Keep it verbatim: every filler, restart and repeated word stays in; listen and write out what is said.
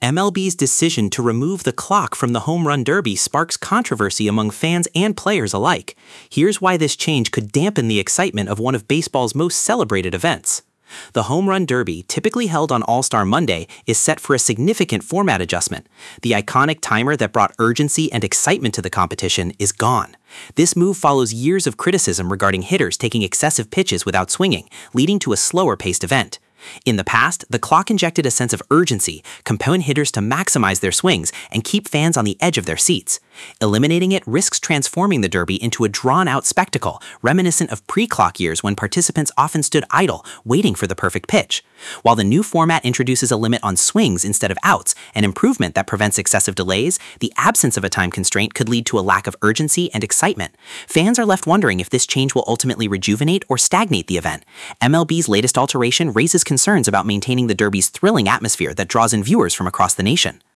M L B's decision to remove the clock from the Home Run Derby sparks controversy among fans and players alike. Here's why this change could dampen the excitement of one of baseball's most celebrated events. The Home Run Derby, typically held on All-Star Monday, is set for a significant format adjustment. The iconic timer that brought urgency and excitement to the competition is gone. This move follows years of criticism regarding hitters taking excessive pitches without swinging, leading to a slower-paced event. In the past, the clock injected a sense of urgency, compelling hitters to maximize their swings and keep fans on the edge of their seats. Eliminating it risks transforming the Derby into a drawn-out spectacle, reminiscent of pre-clock years when participants often stood idle, waiting for the perfect pitch. While the new format introduces a limit on swings instead of outs, an improvement that prevents excessive delays, the absence of a time constraint could lead to a lack of urgency and excitement. Fans are left wondering if this change will ultimately rejuvenate or stagnate the event. M L B's latest alteration raises concerns about maintaining the Derby's thrilling atmosphere that draws in viewers from across the nation.